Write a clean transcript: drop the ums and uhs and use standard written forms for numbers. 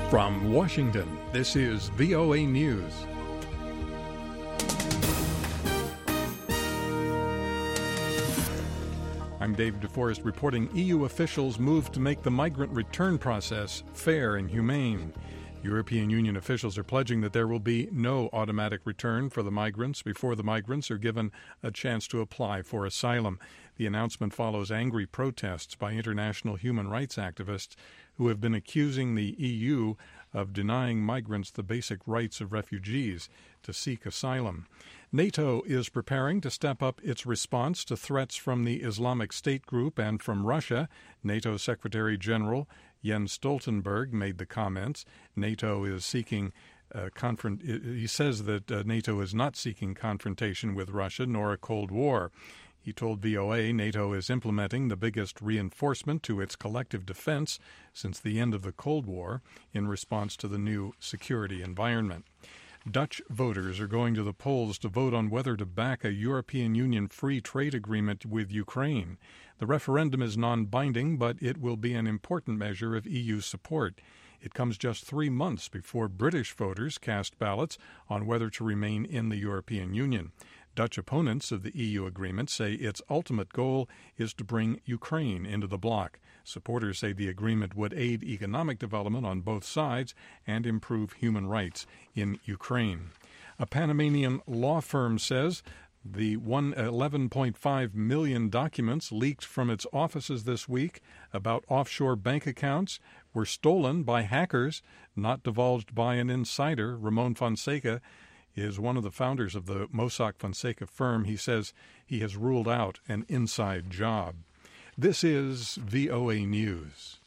From Washington, this is VOA News. I'm Dave DeForest reporting EU officials move to make the migrant return process fair and humane. European Union officials are pledging that there will be no automatic return for the migrants before the migrants are given a chance to apply for asylum. The announcement follows angry protests by international human rights activists who have been accusing the EU of denying migrants the basic rights of refugees to seek asylum. NATO is preparing to step up its response to threats from the Islamic State group and from Russia. NATO Secretary General Jens Stoltenberg made the comments. NATO is seeking he says that NATO is not seeking confrontation with Russia nor a Cold War. He told VOA NATO is implementing the biggest reinforcement to its collective defense since the end of the Cold War in response to the new security environment. Dutch voters are going to the polls to vote on whether to back a European Union free trade agreement with Ukraine. The referendum is non-binding, but it will be an important measure of EU support. It comes just 3 months before British voters cast ballots on whether to remain in the European Union. Dutch opponents of the EU agreement say its ultimate goal is to bring Ukraine into the bloc. Supporters say the agreement would aid economic development on both sides and improve human rights in Ukraine. A Panamanian law firm says the 11.5 million documents leaked from its offices this week about offshore bank accounts were stolen by hackers, not divulged by an insider. Ramon Fonseca is one of the founders of the Mossack Fonseca firm. He says he has ruled out an inside job. This is VOA News.